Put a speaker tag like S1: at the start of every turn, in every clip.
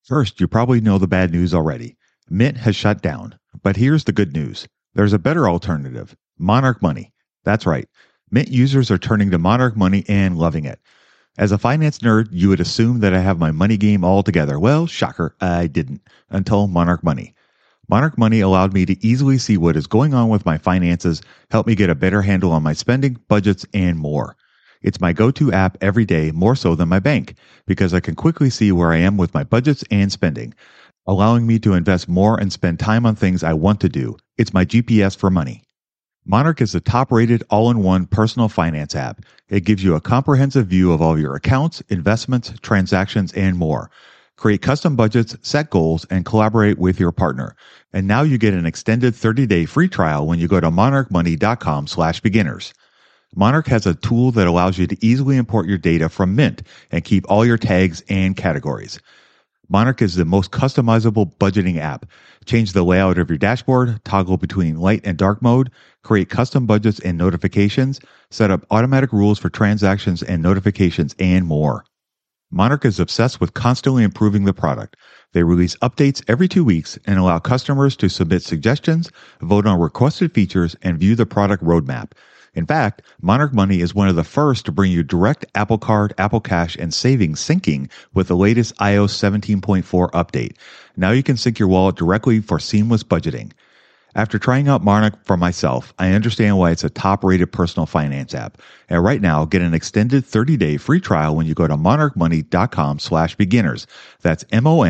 S1: First, you probably know the bad news already. Mint has shut down. But here's the good news. There's a better alternative. Monarch Money. That's right. Mint users are turning to Monarch Money and loving it. As a finance nerd, you would assume that I have my money game all together. Well, shocker, I didn't until Monarch Money. Monarch Money allowed me to easily see what is going on with my finances, help me get a better handle on my spending, budgets, and more. It's my go-to app every day, more so than my bank, because I can quickly see where I am with my budgets and spending, allowing me to invest more and spend time on things I want to do. It's my GPS for money. Monarch is the top-rated all-in-one personal finance app. It gives you a comprehensive view of all your accounts, investments, transactions, and more. Create custom budgets, set goals, and collaborate with your partner. And now you get an extended 30-day free trial when you go to monarchmoney.com/beginners. Monarch has a tool that allows you to easily import your data from Mint and keep all your tags and categories. Monarch is the most customizable budgeting app. Change the layout of your dashboard, toggle between light and dark mode, create custom budgets and notifications, set up automatic rules for transactions and notifications, and more. Monarch is obsessed with constantly improving the product. They release updates every 2 weeks and allow customers to submit suggestions, vote on requested features, and view the product roadmap. In fact, Monarch Money is one of the first to bring you direct Apple Card, Apple Cash, and savings syncing with the latest iOS 17.4 update. Now you can sync your wallet directly for seamless budgeting. After trying out Monarch for myself, I understand why it's a top-rated personal finance app. And right now, get an extended 30-day free trial when you go to monarchmoney.com/beginners. That's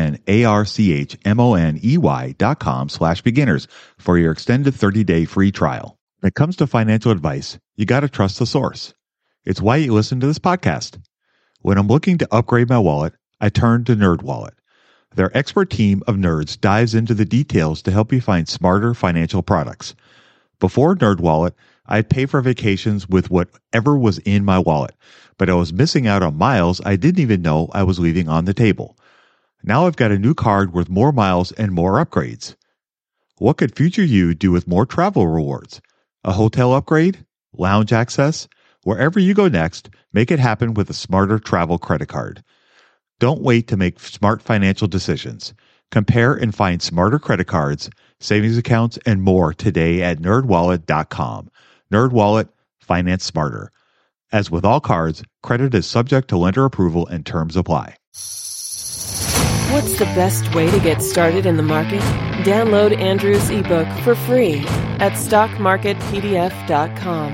S1: monarchmoney.com/beginners for your extended 30-day free trial. When it comes to financial advice, you got to trust the source. It's why you listen to this podcast. When I'm looking to upgrade my wallet, I turn to NerdWallet. Their expert team of nerds dives into the details to help you find smarter financial products. Before NerdWallet, I'd pay for vacations with whatever was in my wallet, but I was missing out on miles I didn't even know I was leaving on the table. Now I've got a new card with more miles and more upgrades. What could future you do with more travel rewards? A hotel upgrade? Lounge access? Wherever you go next, make it happen with a smarter travel credit card. Don't wait to make smart financial decisions. Compare and find smarter credit cards, savings accounts, and more today at nerdwallet.com. NerdWallet, finance smarter. As with all cards, credit is subject to lender approval and terms apply.
S2: What's the best way to get started in the market? Download Andrew's ebook for free at stockmarketpdf.com.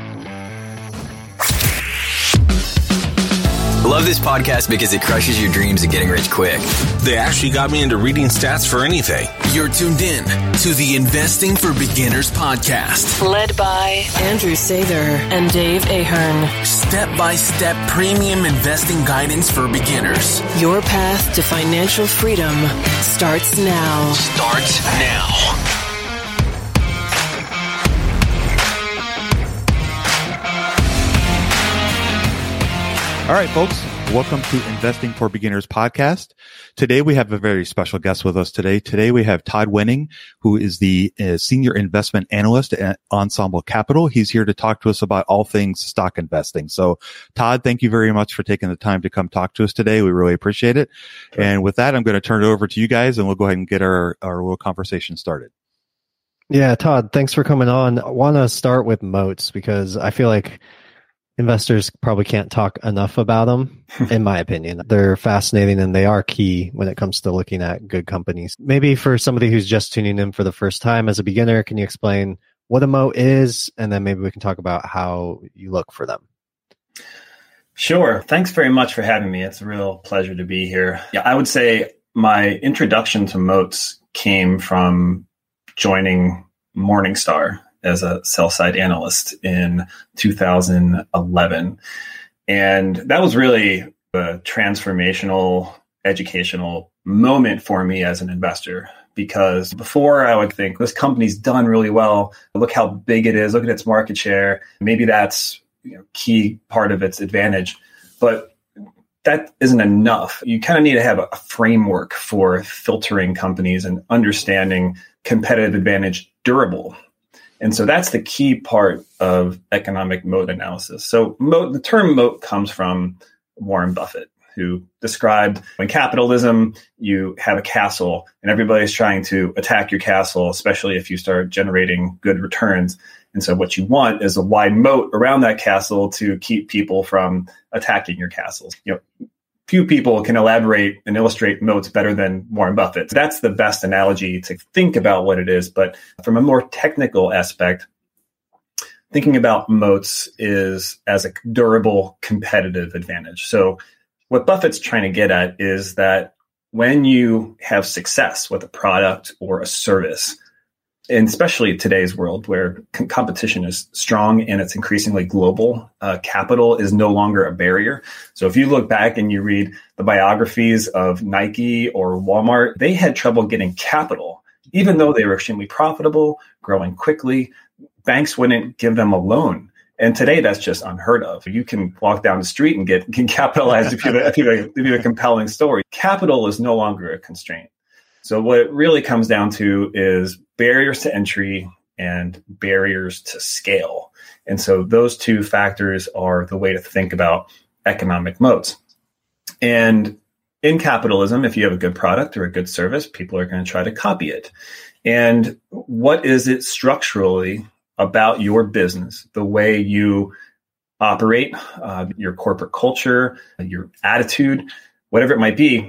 S3: I love this podcast because it crushes your dreams of getting rich quick.
S4: They actually got me into reading stats for anything.
S5: You're tuned in to the Investing for Beginners podcast.
S2: Led by Andrew Sather and Dave Ahern.
S5: Step-by-step premium investing guidance for beginners.
S2: Your path to financial freedom starts now.
S5: Starts now.
S1: All right, folks, welcome to Investing for Beginners podcast. Today, we have a very special guest with us today. Today, we have Todd Wenning, who is the Senior Investment Analyst at Ensemble Capital. He's here to talk to us about all things stock investing. So, Todd, thank you very much for taking the time to come talk to us today. We really appreciate it. Sure. And with that, I'm going to turn it over to you guys, and we'll go ahead and get our little conversation started.
S6: Yeah, Todd, thanks for coming on. I want to start with moats because I feel like investors probably can't talk enough about them, in my opinion. They're fascinating and they are key when it comes to looking at good companies. Maybe for somebody who's just tuning in for the first time as a beginner, can you explain what a moat is? And then maybe we can talk about how you look for them.
S7: Sure. Thanks very much for having me. It's a real pleasure to be here. Yeah, I would say my introduction to moats came from joining Morningstar as a sell-side analyst in 2011. And that was really a transformational, educational moment for me as an investor. Because before I would think this company's done really well. Look how big it is. Look at its market share. Maybe that's key part of its advantage. But that isn't enough. You kind of need to have a framework for filtering companies and understanding competitive advantage durable. And so that's the key part of economic moat analysis. So the term moat comes from Warren Buffett. who described when capitalism, you have a castle and everybody's trying to attack your castle, especially if you start generating good returns. And so what you want is a wide moat around that castle to keep people from attacking your castles. Few people can elaborate and illustrate moats better than Warren Buffett. That's the best analogy to think about what it is. But from a more technical aspect, thinking about moats is as a durable competitive advantage. So what Buffett's trying to get at is that when you have success with a product or a service, and especially today's world where competition is strong and it's increasingly global, capital is no longer a barrier. So if you look back and you read the biographies of Nike or Walmart, they had trouble getting capital, even though they were extremely profitable, growing quickly. Banks wouldn't give them a loan. And today that's just unheard of. You can walk down the street and get capitalized if you have a compelling story. Capital is no longer a constraint. So what it really comes down to is barriers to entry and barriers to scale. And so those two factors are the way to think about economic moats. And in capitalism, if you have a good product or a good service, people are going to try to copy it. And what is it structurally about your business, the way you operate, your corporate culture, your attitude, whatever it might be,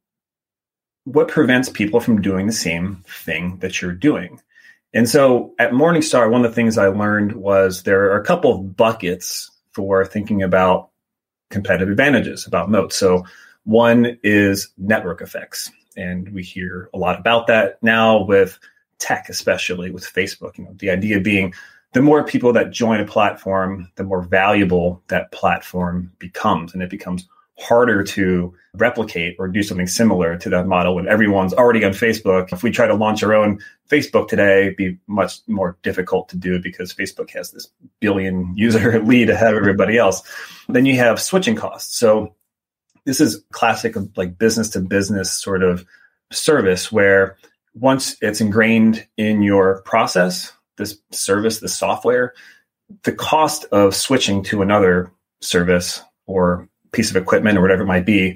S7: what prevents people from doing the same thing that you're doing? And so at Morningstar, one of the things I learned was there are a couple of buckets for thinking about competitive advantages, about moats. So one is network effects. And we hear a lot about that now with tech, especially with Facebook. The idea being the more people that join a platform, the more valuable that platform becomes. And it becomes harder to replicate or do something similar to that model when everyone's already on Facebook. If we try to launch our own Facebook today, it'd be much more difficult to do because Facebook has this billion user lead ahead of everybody else. Then you have switching costs. So this is classic of like business to business sort of service where once it's ingrained in your process, this service, this software, the cost of switching to another service or piece of equipment or whatever it might be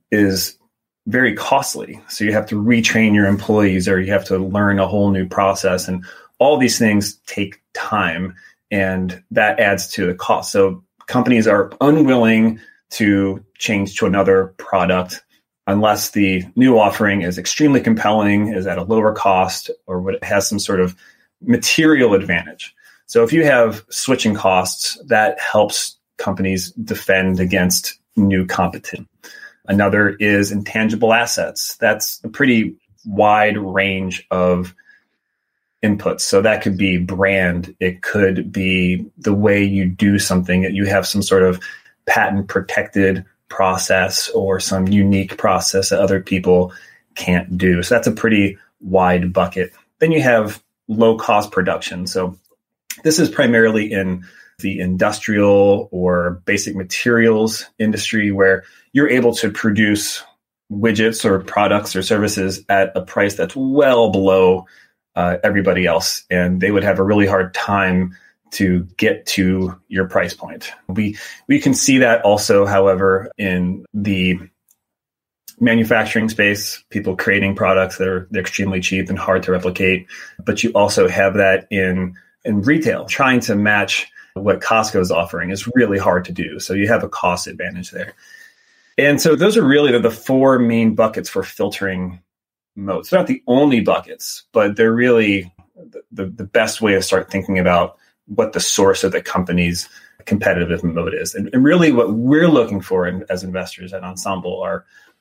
S7: is very costly. So you have to retrain your employees or you have to learn a whole new process. And all these things take time and that adds to the cost. So companies are unwilling to change to another product unless the new offering is extremely compelling, is at a lower cost, or has some sort of material advantage. So if you have switching costs, that helps companies defend against new competition. Another is intangible assets. That's a pretty wide range of inputs. So that could be brand. It could be the way you do something, that you have some sort of patent protected process or some unique process that other people can't do. So that's a pretty wide bucket. Then you have low cost production. So this is primarily in the industrial or basic materials industry where you're able to produce widgets or products or services at a price that's well below everybody else. And they would have a really hard time to get to your price point. We can see that also, however, in the manufacturing space, people creating products that are extremely cheap and hard to replicate. But you also have that in retail. Trying to match what Costco is offering is really hard to do. So you have a cost advantage there. And so those are really the four main buckets for filtering moats. They're not the only buckets, but they're really the best way to start thinking about what the source of the company's competitive moat is. And really what we're looking for as investors at Ensemble are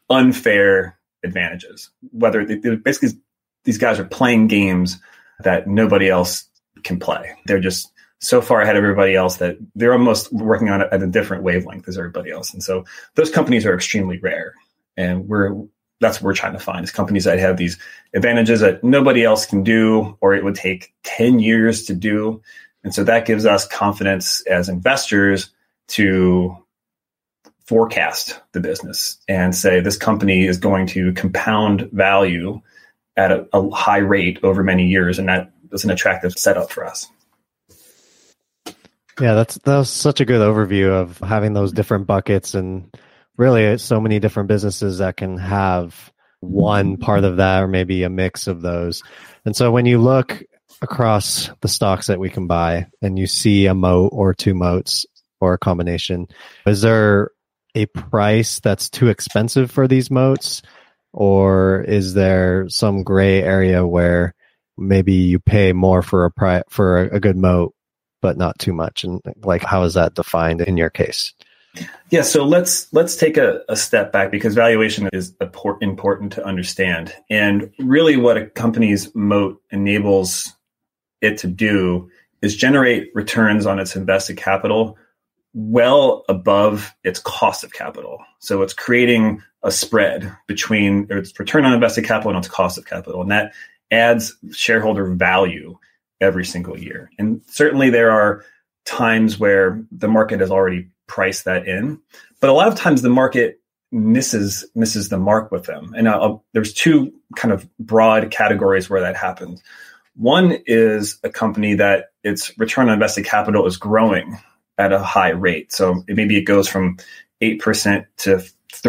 S7: unfair advantages. Whether basically these guys are playing games that nobody else can play. They're just so far ahead of everybody else that they're almost working on it at a different wavelength as everybody else. And so those companies are extremely rare. And that's what we're trying to find, is companies that have these advantages that nobody else can do, or it would take 10 years to do. And so that gives us confidence as investors to forecast the business and say this company is going to compound value at a high rate over many years. And that is an attractive setup for us.
S6: Yeah, that was such a good overview of having those different buckets and really so many different businesses that can have one part of that or maybe a mix of those. And so when you look across the stocks that we can buy and you see a moat or two moats or a combination, is there a price that's too expensive for these moats? Or is there some gray area where maybe you pay more for a good moat, but not too much? And like, how is that defined in your case?
S7: Yeah, so let's take a step back, because valuation is important to understand. And really what a company's moat enables it to do is generate returns on its invested capital well above its cost of capital. So it's creating a spread between its return on invested capital and its cost of capital. And that adds shareholder value every single year. And certainly there are times where the market has already priced that in, but a lot of times the market misses the mark with them. And there's two kind of broad categories where that happens. One is a company that its return on invested capital is growing at a high rate. So maybe it goes from 8% to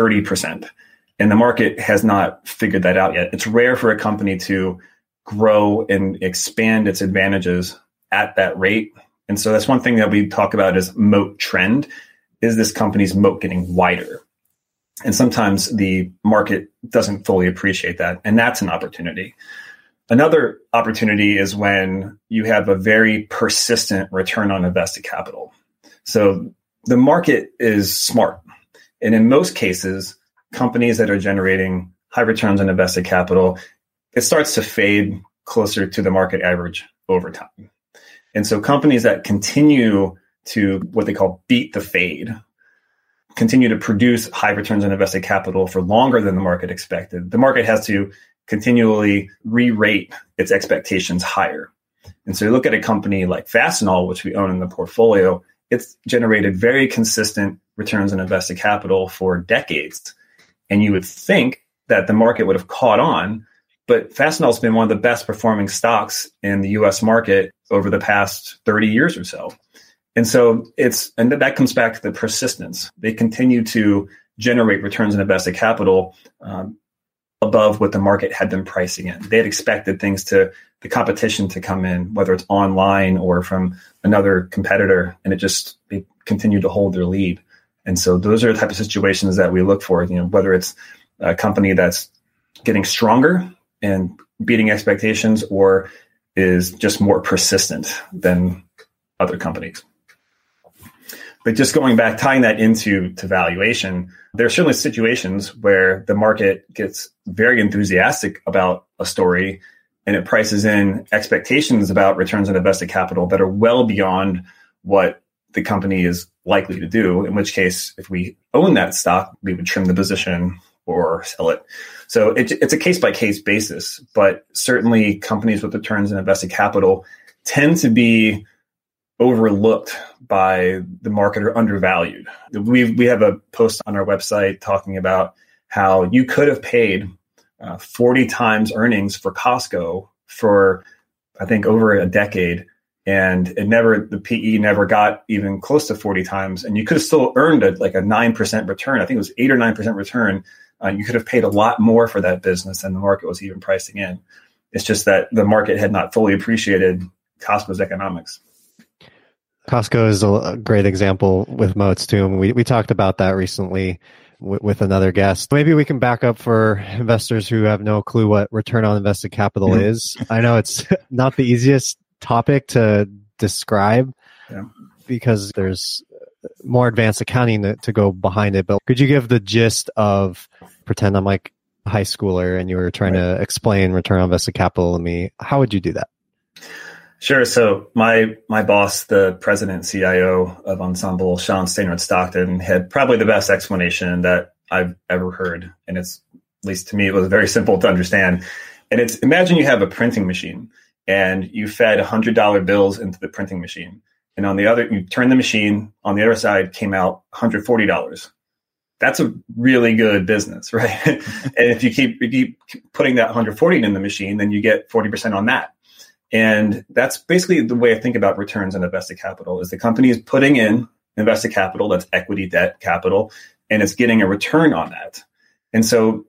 S7: 30%. And the market has not figured that out yet. It's rare for a company to grow and expand its advantages at that rate. And so that's one thing that we talk about is moat trend. Is this company's moat getting wider? And sometimes the market doesn't fully appreciate that. And that's an opportunity. Another opportunity is when you have a very persistent return on invested capital. So the market is smart. And in most cases, companies that are generating high returns on invested capital, it starts to fade closer to the market average over time. And so companies that continue to what they call beat the fade, continue to produce high returns on invested capital for longer than the market expected, the market has to continually re-rate its expectations higher. And so you look at a company like Fastenal, which we own in the portfolio, it's generated very consistent returns on invested capital for decades. And you would think that the market would have caught on, but Fastenal has been one of the best performing stocks in the US market over the past 30 years or so. And so that comes back to the persistence. They continue to generate returns on invested capital above what the market had been pricing in. They had expected the competition to come in, whether it's online or from another competitor, and they continue to hold their lead. And so those are the type of situations that we look for, whether it's a company that's getting stronger and beating expectations or is just more persistent than other companies. But just going back, tying that into valuation, there are certainly situations where the market gets very enthusiastic about a story and it prices in expectations about returns on invested capital that are well beyond what the company is likely to do, in which case, if we own that stock, we would trim the position or sell it. So it's a case-by-case basis, but certainly companies with returns on invested capital tend to be overlooked by the market or undervalued. We have a post on our website talking about how you could have paid 40 times earnings for Costco for, I think, over a decade, and the PE never got even close to 40 times, and you could have still earned a 9% return. I think it was 8 or 9% return. You could have paid a lot more for that business than the market was even pricing in. It's just that the market had not fully appreciated Costco's economics.
S6: Costco is a great example with moats too. And we talked about that recently with another guest. Maybe we can back up for investors who have no clue what return on invested capital is. I know it's not the easiest topic to describe because there's more advanced accounting to go behind it. But could you give the gist of, pretend I'm like a high schooler and you were trying to explain return on invested capital to me. How would you do that?
S7: Sure. So my boss, the president CIO of Ensemble, Sean Stainard Stockton, had probably the best explanation that I've ever heard. And it's, at least to me, it was very simple to understand. And it's, imagine you have a printing machine and you fed $100 bills into the printing machine. And you turn the machine, on the other side came out $140. That's a really good business, right? And if you keep putting that $140 in the machine, then you get 40% on that. And that's basically the way I think about returns on invested capital is the company is putting in invested capital, that's equity, debt, capital, and it's getting a return on that. And so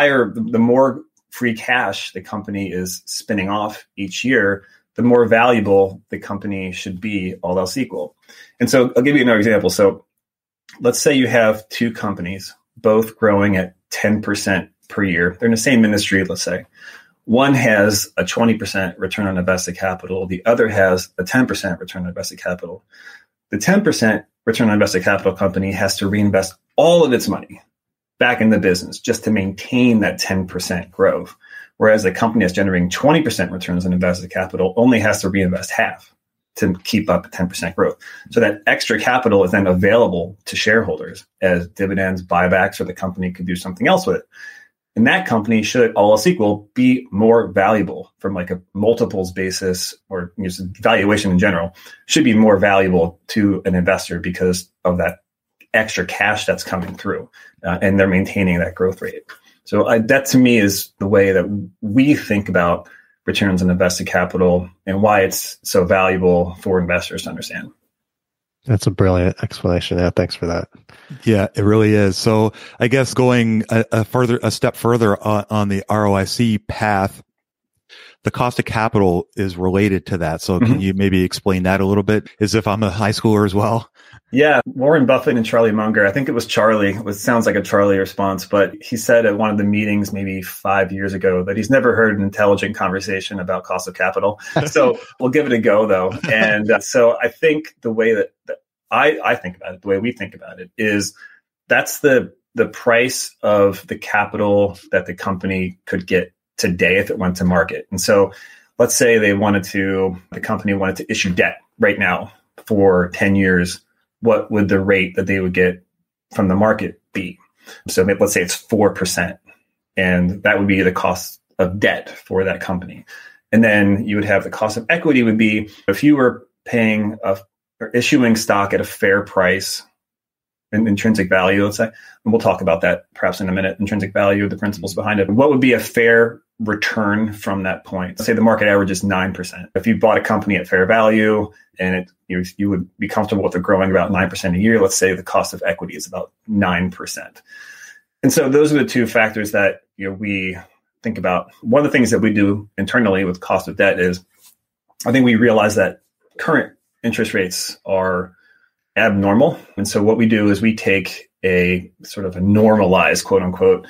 S7: the more free cash the company is spinning off each year, the more valuable the company should be, all else equal. And so I'll give you another example. So let's say you have two companies, both growing at 10% per year. They're in the same industry, let's say. One has a 20% return on invested capital. The other has a 10% return on invested capital. The 10% return on invested capital company has to reinvest all of its money back in the business just to maintain that 10% growth. Whereas the company that's generating 20% returns on invested capital only has to reinvest half to keep up 10% growth. So that extra capital is then available to shareholders as dividends, buybacks, or the company could do something else with it. And that company should, all else equal, be more valuable from like a multiples basis, or just valuation in general, should be more valuable to an investor because of that extra cash that's coming through, and they're maintaining that growth rate. So that to me is the way that we think about returns on invested capital and why it's so valuable for investors to understand.
S6: That's a brilliant explanation. Yeah, thanks for that.
S1: Yeah, it really is. So I guess going a step further on the ROIC path, the cost of capital is related to that. So can you maybe explain that a little bit, as if I'm a high schooler as well?
S7: Yeah, Warren Buffett and Charlie Munger, I think it was Charlie, it sounds like a Charlie response, but he said at one of the meetings maybe 5 years ago that he's never heard an intelligent conversation about cost of capital. So we'll give it a go, though. And so I think the way that I think about it, the way we think about it, is that's the price of the capital that the company could get today if it went to market. And so let's say the company wanted to issue debt right now for 10 years. What would the rate that they would get from the market be? So let's say it's 4%, and that would be the cost of debt for that company. And then you would have the cost of equity would be if you were paying or issuing stock at a fair price, and intrinsic value, let's say, and we'll talk about that perhaps in a minute, intrinsic value, the principles behind it. What would be a fair return from that point? Let's say the market average is 9%. If you bought a company at fair value and you would be comfortable with it growing about 9% a year, let's say the cost of equity is about 9%. And so those are the two factors that we think about. One of the things that we do internally with cost of debt is, I think we realize that current interest rates are abnormal. And so what we do is we take a sort of a normalized, quote unquote,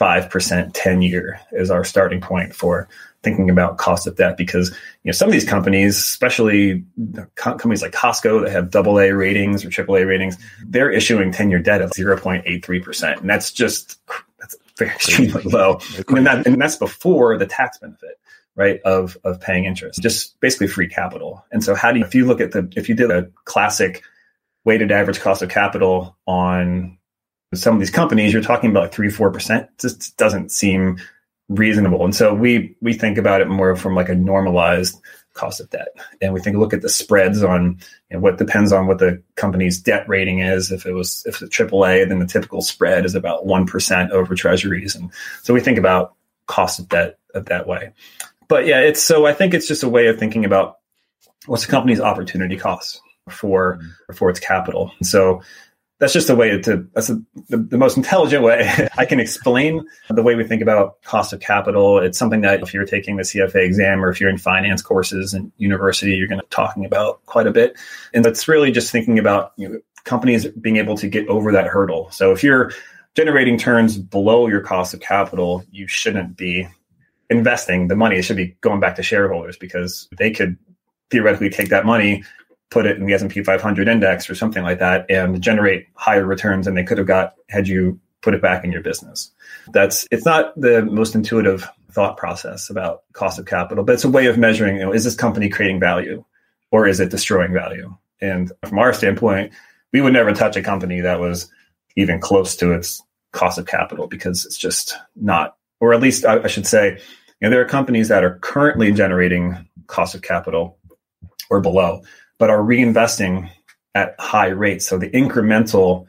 S7: 5% 10-year as our starting point for thinking about cost of debt, because some of these companies, especially companies like Costco that have AA ratings or AAA ratings, they're issuing 10-year debt at 0.83%. And that's very extremely low. And that's before the tax benefit, right, of paying interest, just basically free capital. And so if you did a classic weighted average cost of capital on some of these companies, you're talking about like 3-4%. Just doesn't seem reasonable. And so we think about it more from like a normalized cost of debt. And we look at the spreads on what depends on what the company's debt rating is. If it's AAA, then the typical spread is about 1% over treasuries. And so we think about cost of debt that way. But yeah, I think it's just a way of thinking about what's the company's opportunity cost for its capital. And so that's just that's the most intelligent way I can explain the way we think about cost of capital. It's something that if you're taking the CFA exam or if you're in finance courses in university, you're going to be talking about quite a bit. And that's really just thinking about companies being able to get over that hurdle. So if you're generating returns below your cost of capital, you shouldn't be investing the money. It should be going back to shareholders, because they could theoretically take that money, put it in the S&P 500 index or something like that, and generate higher returns than they could have got had you put it back in your business. It's not the most intuitive thought process about cost of capital, but it's a way of measuring, is this company creating value or is it destroying value? And from our standpoint, we would never touch a company that was even close to its cost of capital, because it's just not, or at least I should say, there are companies that are currently generating cost of capital or below, but are reinvesting at high rates. So the incremental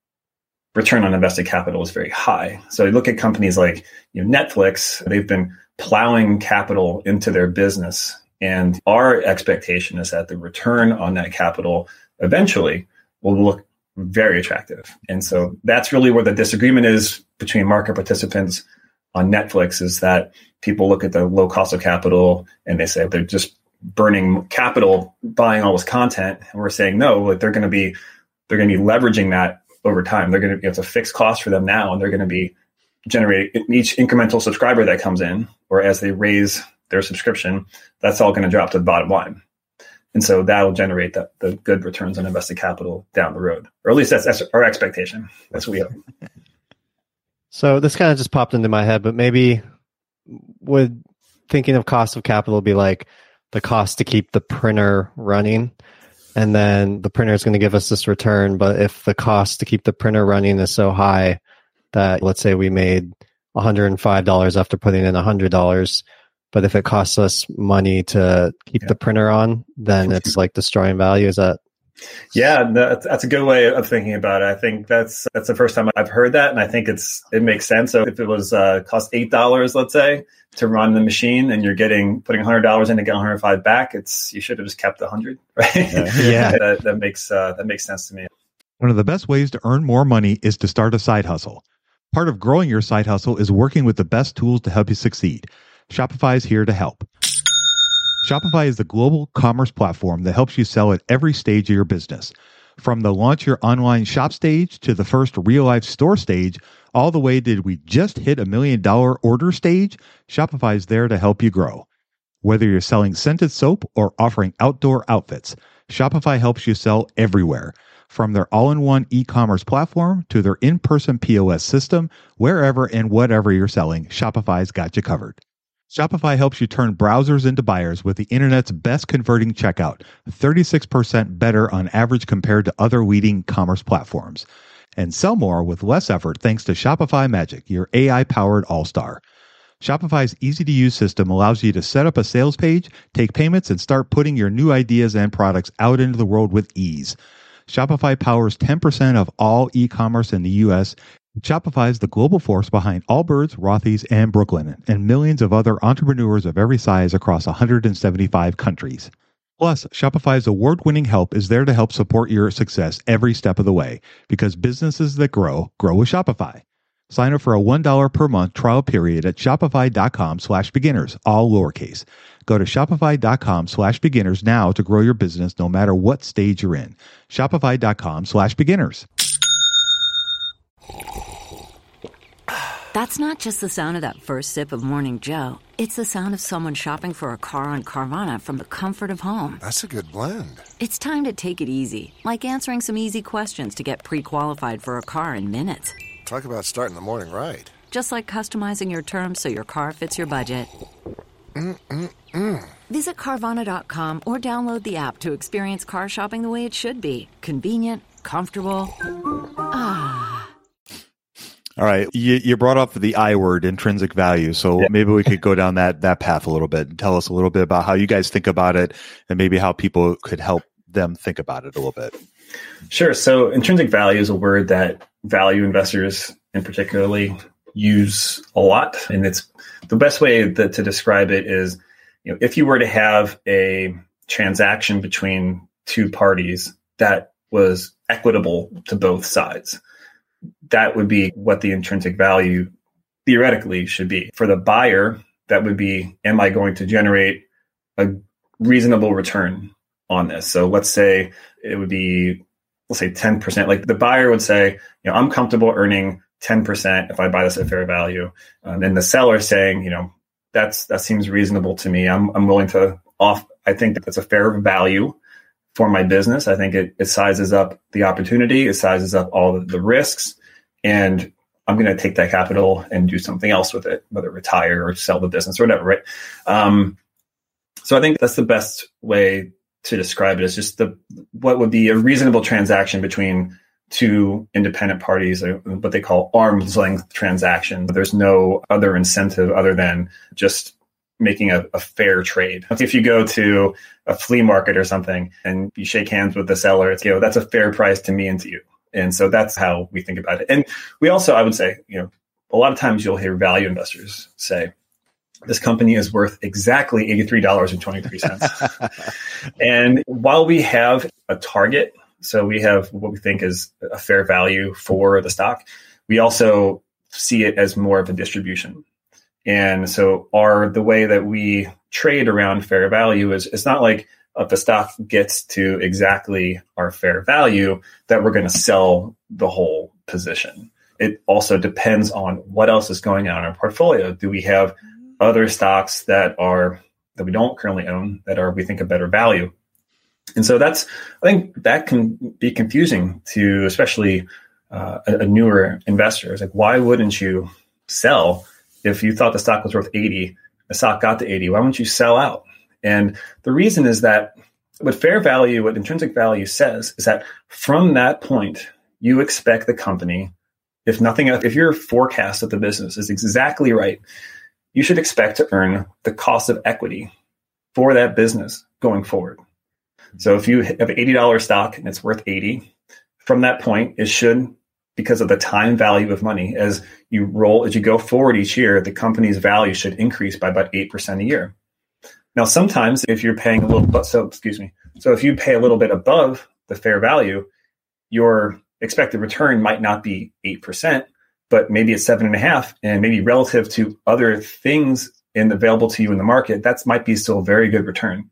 S7: return on invested capital is very high. So you look at companies like Netflix, they've been plowing capital into their business. And our expectation is that the return on that capital eventually will look very attractive. And so that's really where the disagreement is between market participants on Netflix, is that people look at the low cost of capital and they say they're just burning capital buying all this content. And we're saying, no, like they're going to be leveraging that over time. They're going to, it's a fixed cost for them now, and they're going to be generating each incremental subscriber that comes in, or as they raise their subscription, that's all going to drop to the bottom line. And so that'll generate the good returns on invested capital down the road, or at least that's our expectation. That's what we have.
S6: So this kind of just popped into my head, but maybe would thinking of cost of capital be like the cost to keep the printer running, and then the printer is going to give us this return. But if the cost to keep the printer running is so high that, let's say we made $105 after putting in $100, but if it costs us money to keep the printer on, then it's like destroying value. Is that?
S7: Yeah, that's a good way of thinking about it. I think that's the first time I've heard that, and I think it makes sense. So if it was cost $8, let's say, to run the machine, and you're putting $100 in to get $105 back, you should have just kept the $100, right?
S6: Yeah,
S7: that makes sense to me.
S1: One of the best ways to earn more money is to start a side hustle. Part of growing your side hustle is working with the best tools to help you succeed. Shopify is here to help. Shopify is the global commerce platform that helps you sell at every stage of your business. From the launch your online shop stage to the first real-life store stage, all the way did we just hit $1 million order stage, Shopify is there to help you grow. Whether you're selling scented soap or offering outdoor outfits, Shopify helps you sell everywhere. From their all-in-one e-commerce platform to their in-person POS system, wherever and whatever you're selling, Shopify's got you covered. Shopify helps you turn browsers into buyers with the internet's best converting checkout, 36% better on average compared to other leading commerce platforms. And sell more with less effort thanks to Shopify Magic, your AI-powered all-star. Shopify's easy-to-use system allows you to set up a sales page, take payments, and start putting your new ideas and products out into the world with ease. Shopify powers 10% of all e-commerce in the U.S., Shopify is the global force behind Allbirds, Rothy's, and Brooklinen, and millions of other entrepreneurs of every size across 175 countries. Plus, Shopify's award-winning help is there to help support your success every step of the way, because businesses that grow with Shopify. Sign up for a $1 per month trial period at shopify.com/beginners, all lowercase. Go to shopify.com/beginners now to grow your business no matter what stage you're in. Shopify.com/beginners.
S8: That's not just the sound of that first sip of Morning Joe. It's the sound of someone shopping for a car on Carvana from the comfort of home.
S9: That's a good blend.
S8: It's time to take it easy, like answering some easy questions to get pre-qualified for a car in minutes.
S9: Talk about starting the morning right.
S8: Just like customizing your terms so your car fits your budget. Visit Carvana.com or download the app to experience car shopping the way it should be. Convenient, comfortable.
S1: All right. You brought up the I word, intrinsic value. So maybe we could go down that path a little bit and tell us a little bit about how you guys think about it and maybe how people could help them think about it a little bit.
S7: Sure. So intrinsic value is a word that value investors in particularly use a lot. And it's the best way to describe it is, if you were to have a transaction between two parties that was equitable to both sides, that would be what the intrinsic value theoretically should be. For the buyer, that would be, am I going to generate a reasonable return on this? So let's say it would be, let's say 10%. Like the buyer would say, I'm comfortable earning 10% if I buy this at fair value. And the seller saying, that seems reasonable to me. I'm willing to I think that's a fair value for my business. I think it sizes up the opportunity. It sizes up all the risks. And I'm going to take that capital and do something else with it, whether retire or sell the business or whatever, right? So I think that's the best way to describe it. It's just what would be a reasonable transaction between two independent parties, or what they call arm's length transaction. There's no other incentive other than just making a fair trade. If you go to a flea market or something and you shake hands with the seller, it's, that's a fair price to me and to you. And so that's how we think about it. And we also, I would say, a lot of times you'll hear value investors say, this company is worth exactly $83.23. And while we have a target So we have what we think is a fair value for the stock. We also see it as more of a distribution. And so the way that we trade around fair value is it's not like if the stock gets to exactly our fair value that we're going to sell the whole position. It also depends on what else is going on in our portfolio. Do we have other stocks that we don't currently own that are, we think, a better value? And so I think that can be confusing to especially a newer investor. It's like, why wouldn't you sell if you thought the stock was worth 80, the stock got to 80, why wouldn't you sell out? And the reason is that what fair value, what intrinsic value says is that from that point, you expect the company, if nothing else, if your forecast of the business is exactly right, you should expect to earn the cost of equity for that business going forward. So if you have an $80 stock and it's worth 80, from that point, it should, because of the time value of money, as you go forward each year, the company's value should increase by about 8% a year. Now, sometimes if you're paying so if you pay a little bit above the fair value, your expected return might not be 8%, but maybe it's 7.5%, and maybe relative to other things available to you in the market, that might be still a very good return.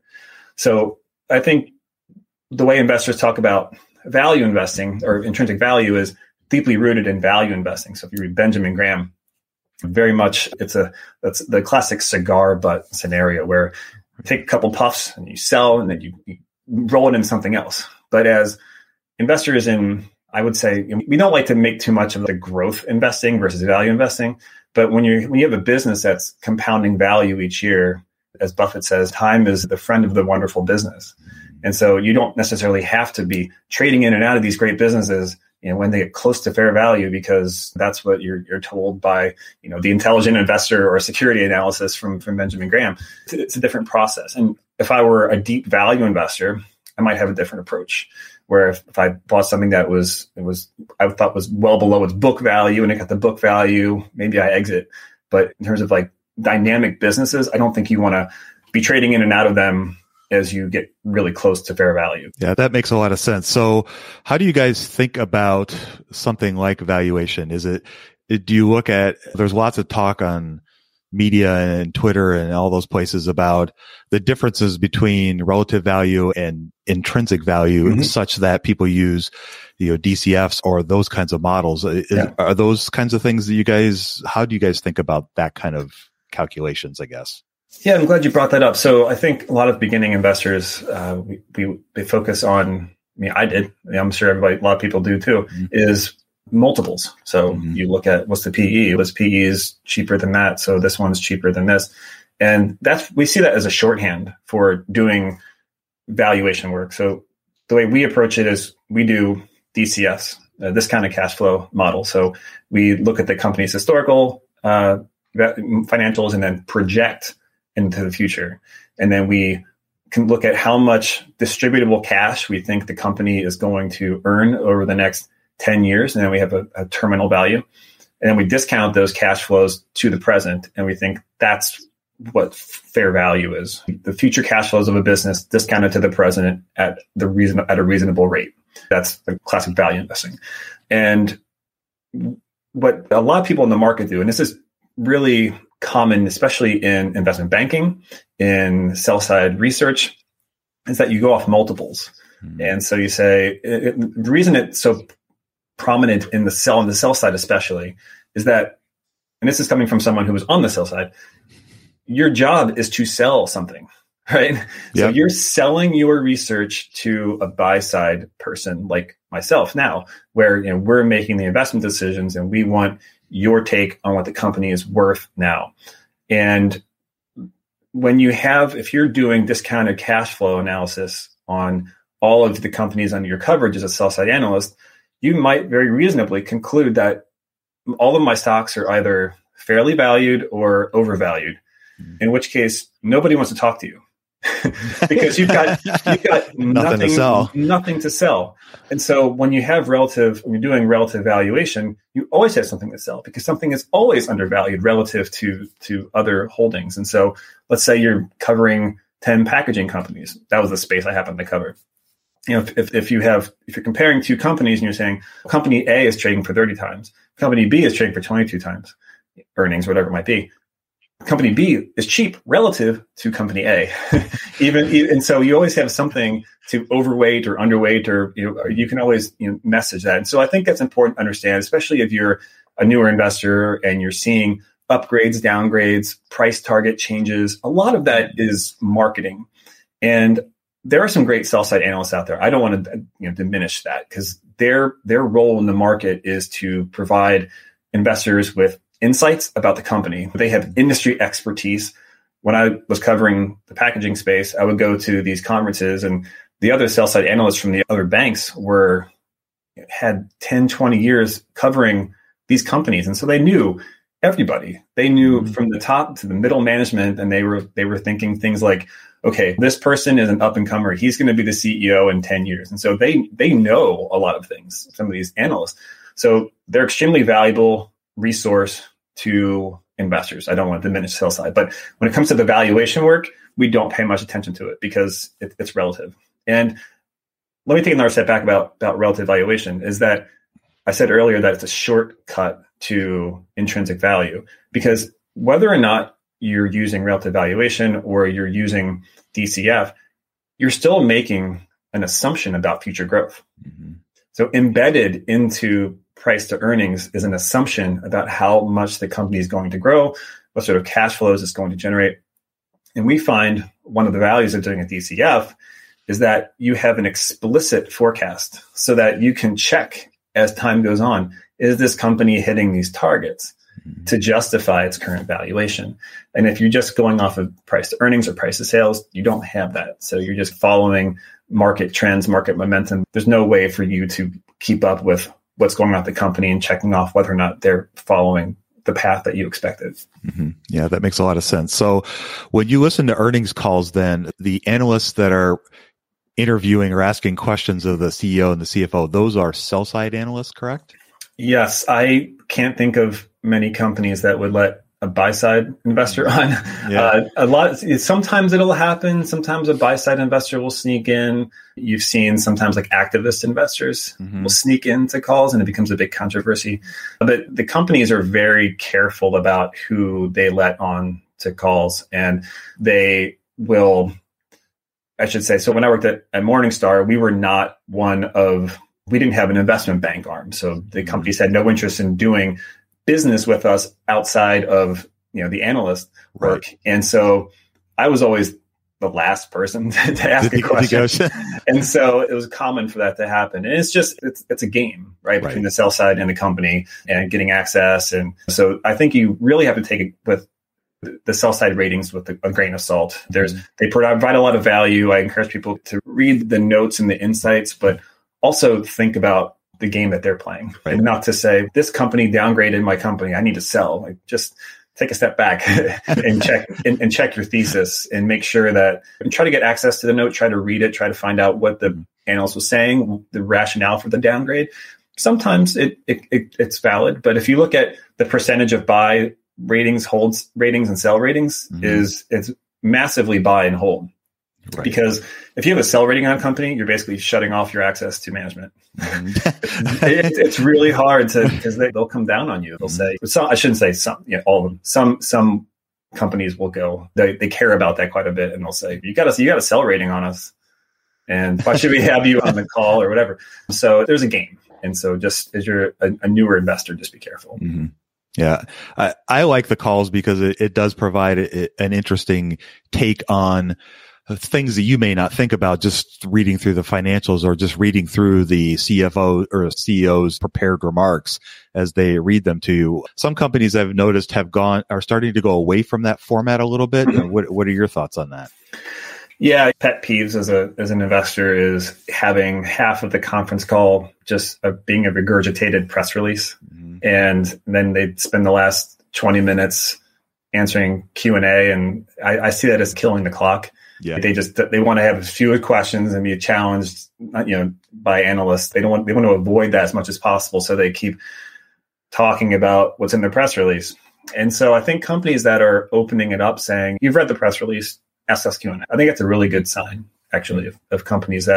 S7: So I think the way investors talk about value investing or intrinsic value is deeply rooted in value investing. So if you read Benjamin Graham, very much that's the classic cigar butt scenario where you take a couple puffs and you sell and then you roll it into something else. But as investors I would say, we don't like to make too much of the growth investing versus value investing. But when you have a business that's compounding value each year, as Buffett says, time is the friend of the wonderful business. And so you don't necessarily have to be trading in and out of these great businesses, when they get close to fair value, because that's what you're told by, the intelligent investor or security analysis from Benjamin Graham. It's a different process. And if I were a deep value investor, I might have a different approach, where if I bought something that I thought was well below its book value and it got the book value, maybe I exit. But in terms of like dynamic businesses, I don't think you want to be trading in and out of them as you get really close to fair value.
S1: Yeah, that makes a lot of sense. So how do you guys think about something like valuation? Do you look at, there's lots of talk on media and Twitter and all those places about the differences between relative value and intrinsic value, such that people use, DCFs or those kinds of models. Are those kinds of things that how do you guys think about that kind of calculations, I guess?
S7: Yeah, I'm glad you brought that up. So I think a lot of beginning investors, they focus on, I did, I'm sure a lot of people do too, is multiples. So you look at what's the PE, this PE is cheaper than that, so this one's cheaper than this. And we see that as a shorthand for doing valuation work. So the way we approach it is we do DCFs, this kind of cash flow model. So we look at the company's historical financials and then project into the future. And then we can look at how much distributable cash we think the company is going to earn over the next 10 years. And then we have a terminal value. And then we discount those cash flows to the present. And we think that's what fair value is. The future cash flows of a business discounted to the present at a reasonable rate. That's the classic value investing. And what a lot of people in the market do, and this is really common, especially in investment banking, in sell-side research, is that you go off multiples. And so you say, the reason it's so prominent in the sell side especially, is that, and this is coming from someone who was on the sell side, your job is to sell something, right? Yep. So you're selling your research to a buy-side person like myself now, where we're making the investment decisions and we want your take on what the company is worth now. And if you're doing discounted cash flow analysis on all of the companies under your coverage as a sell-side analyst, you might very reasonably conclude that all of my stocks are either fairly valued or overvalued, in which case nobody wants to talk to you because you've got nothing to sell. And so when you're doing relative valuation, you always have something to sell because something is always undervalued relative to other holdings. And so let's say you're covering 10 packaging companies. That was the space I happened to cover. if you're comparing two companies and you're saying company A is trading for 30 times, company B is trading for 22 times earnings, whatever it might be, company B is cheap relative to company A. And so you always have something to overweight or underweight, or you can always message that. And so I think that's important to understand, especially if you're a newer investor and you're seeing upgrades, downgrades, price target changes. A lot of that is marketing. And there are some great sell-side analysts out there. I don't want to diminish that, because their role in the market is to provide investors with insights about the company. They have industry expertise. When I was covering the packaging space, I would go to these conferences, and the other sell-side analysts from the other banks had 10, 20 years covering these companies. And so they knew everybody. They knew from the top to the middle management, and they were thinking things like, okay, this person is an up-and-comer. He's going to be the CEO in 10 years. And so they know a lot of things, some of these analysts. So they're extremely valuable resource to investors. I don't want to diminish sell side, but when it comes to the valuation work, we don't pay much attention to it because it's relative. And let me take another step back about relative valuation, is that I said earlier that it's a shortcut to intrinsic value, because whether or not you're using relative valuation or you're using DCF, you're still making an assumption about future growth. Mm-hmm. So embedded into price to earnings is an assumption about how much the company is going to grow, what sort of cash flows it's going to generate. And we find one of the values of doing a DCF is that you have an explicit forecast so that you can check as time goes on, is this company hitting these targets to justify its current valuation? And if you're just going off of price to earnings or price to sales, you don't have that. So you're just following market trends, market momentum. There's no way for you to keep up with what's going on at the company and checking off whether or not they're following the path that you expected.
S1: Mm-hmm. Yeah, that makes a lot of sense. So when you listen to earnings calls, then the analysts that are interviewing or asking questions of the CEO and the CFO, those are sell-side analysts, correct?
S7: Yes. I can't think of many companies that would let a buy-side investor on. Yeah. Sometimes it'll happen. Sometimes a buy-side investor will sneak in. You've seen sometimes like activist investors will sneak into calls, and it becomes a big controversy. But the companies are very careful about who they let on to calls, and they will, I should say. So when I worked at Morningstar, we didn't have an investment bank arm. So the companies had no interest in doing business with us outside of the analyst work. Right. And so I was always the last person to ask a question. And so it was common for that to happen. And it's a game, right? Between the sell side and the company and getting access. And so I think you really have to take it with the sell side ratings with a grain of salt. They provide a lot of value. I encourage people to read the notes and the insights, but also think about the game that they're playing, and not to say this company downgraded my company, I need to sell. Like, just take a step back and check your thesis and make sure that, and try to get access to the note, try to read it, try to find out what the analyst was saying, the rationale for the downgrade. Sometimes it's valid, but if you look at the percentage of buy ratings, holds ratings, and sell ratings, it's massively buy and hold. Right. Because if you have a sell rating on a company, you're basically shutting off your access to management. It's really hard because they'll come down on you. They'll say, I shouldn't say some, all of them. Some companies will go, they care about that quite a bit, and they'll say, you got a sell rating on us, and why should we have you on the call or whatever? So there's a game. And so just as you're a newer investor, just be careful. Mm-hmm.
S1: Yeah. I like the calls because it does provide an interesting take on things that you may not think about just reading through the financials or just reading through the CFO or CEO's prepared remarks as they read them to you. Some companies I've noticed are starting to go away from that format a little bit. What are your thoughts on that?
S7: Yeah, pet peeves as an investor is having half of the conference call just being a regurgitated press release. And then they spend the last 20 minutes answering Q&A. And I see that as killing the clock. Yeah. They want to have fewer questions and be challenged, by analysts. They want to avoid that as much as possible. So they keep talking about what's in the press release. And so I think companies that are opening it up saying, you've read the press release, ask us Q&A. I think that's a really good sign, actually, of companies that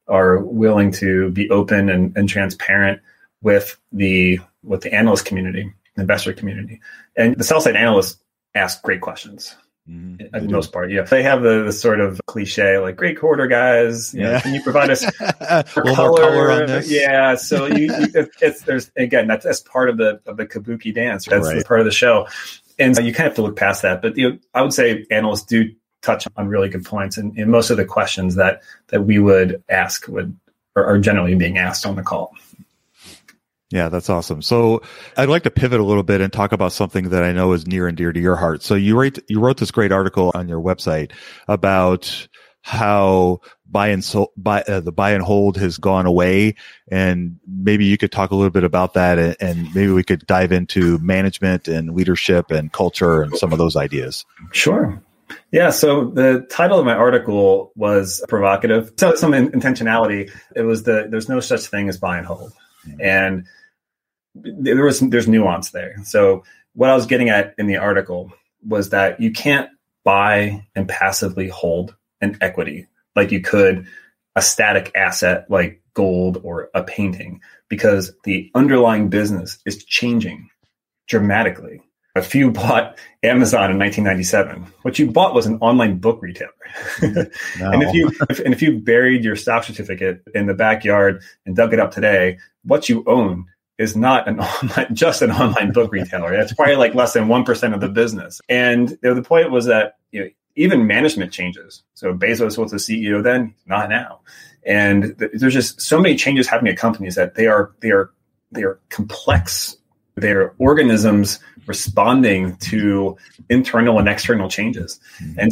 S7: are willing to be open and transparent with the analyst community, investor community. And the sell-side analysts ask great questions. At the most part, they have the sort of cliche, like, great quarter, guys. Can you provide us more color on this? Yeah, so there's again, that's part of the kabuki dance. That's part of the show, and you kind of have to look past that. But I would say analysts do touch on really good points, and most of the questions that we would ask are generally being asked on the call.
S1: Yeah, that's awesome. So I'd like to pivot a little bit and talk about something that I know is near and dear to your heart. So you wrote this great article on your website about how the buy and hold has gone away. And maybe you could talk a little bit about that, and maybe we could dive into management and leadership and culture and some of those ideas.
S7: Sure. Yeah. So the title of my article was provocative. So some intentionality. It was there's no such thing as buy and hold. And there's nuance there. So what I was getting at in the article was that you can't buy and passively hold an equity like you could a static asset like gold or a painting, because the underlying business is changing dramatically. If you bought Amazon in 1997, what you bought was an online book retailer. No. And if you buried your stock certificate in the backyard and dug it up today, what you own is not just an online book retailer. That's probably like less than 1% of the business. And the point was that even management changes. So Bezos was the CEO then, not now. And there's just so many changes happening at companies that they are complex. They're organisms responding to internal and external changes. And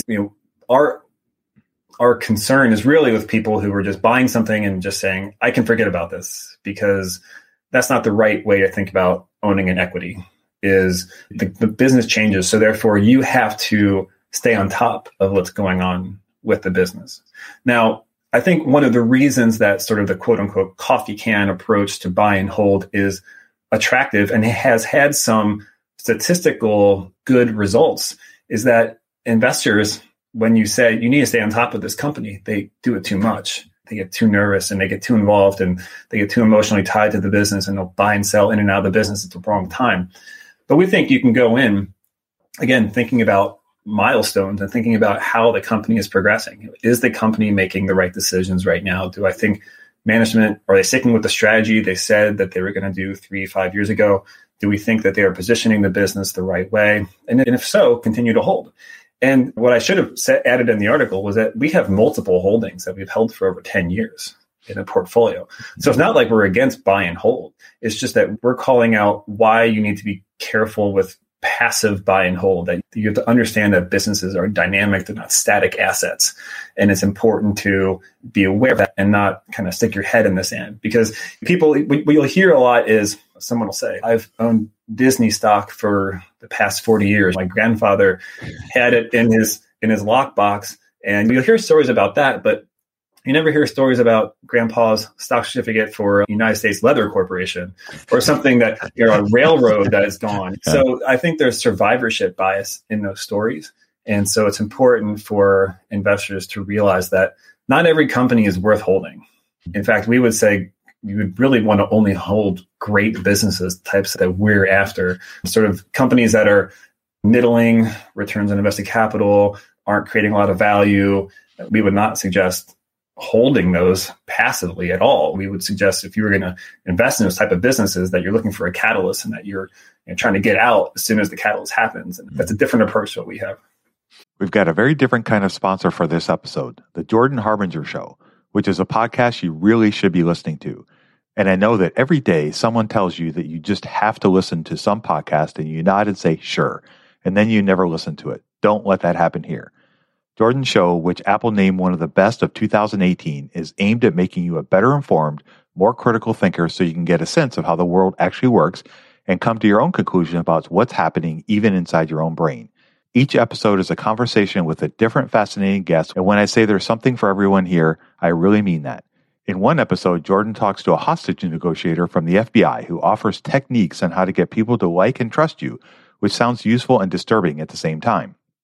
S7: our concern is really with people who are just buying something and just saying, I can forget about this, because that's not the right way to think about owning an equity. Is the business changes. So therefore you have to stay on top of what's going on with the business. Now, I think one of the reasons that sort of the quote unquote coffee can approach to buy and hold is attractive and has had some statistical good results is that investors, when you say you need to stay on top of this company, they do it too much. They get too nervous and they get too involved and they get too emotionally tied to the business, and they'll buy and sell in and out of the business at the wrong time. But we think you can go in, again, thinking about milestones and thinking about how the company is progressing. Is the company making the right decisions right now? Do I think management, are they sticking with the strategy they said that they were going to do 3-5 years ago? Do we think that they are positioning the business the right way? And if so, continue to hold. And what I should have added in the article was that we have multiple holdings that we've held for over 10 years in a portfolio. So it's not like we're against buy and hold. It's just that we're calling out why you need to be careful with passive buy and hold, that you have to understand that businesses are dynamic, they're not static assets. And it's important to be aware of that and not kind of stick your head in the sand. Because what you'll hear a lot is someone will say, I've owned Disney stock for the past 40 years. My grandfather had it in his lockbox. And you'll hear stories about that, but you never hear stories about grandpa's stock certificate for United States Leather Corporation or something that, a railroad that is gone. Yeah. So I think there's survivorship bias in those stories. And so it's important for investors to realize that not every company is worth holding. In fact, we would say you would really want to only hold great businesses, types that we're after, sort of companies that are middling, returns on invested capital, aren't creating a lot of value. We would not suggest holding those passively at all. We would suggest if you were going to invest in those type of businesses that you're looking for a catalyst and that you're trying to get out as soon as the catalyst happens. And that's a different approach to what we have.
S1: We've got a very different kind of sponsor for this episode, The Jordan Harbinger Show, which is a podcast you really should be listening to. And I know that every day someone tells you that you just have to listen to some podcast and you nod and say, sure, and then you never listen to it. Don't let that happen here. Jordan's show, which Apple named one of the best of 2018, is aimed at making you a better informed, more critical thinker so you can get a sense of how the world actually works and come to your own conclusion about what's happening even inside your own brain. Each episode is a conversation with a different fascinating guest, and when I say there's something for everyone here, I really mean that. In one episode, Jordan talks to a hostage negotiator from the FBI who offers techniques on how to get people to like and trust you, which sounds useful and disturbing at the same time.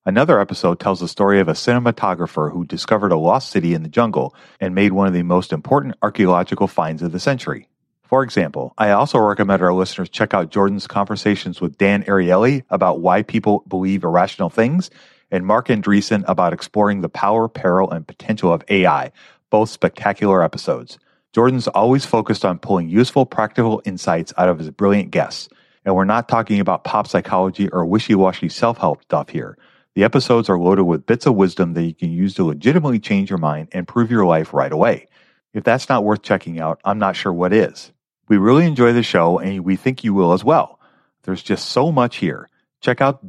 S1: Another episode tells the story of a cinematographer who discovered a lost city in the jungle and made one of the most important archaeological finds of the century. For example, I also recommend our listeners check out Jordan's conversations with Dan Ariely about why people believe irrational things, and Mark Andreessen about exploring the power, peril, and potential of AI, both spectacular episodes. Jordan's always focused on pulling useful, practical insights out of his brilliant guests, and we're not talking about pop psychology or wishy-washy self-help stuff here. The episodes are loaded with bits of wisdom that you can use to legitimately change your mind and improve your life right away. If that's not worth checking out, I'm not sure what is. We really enjoy the show, and we think you will as well. There's just so much here. Check out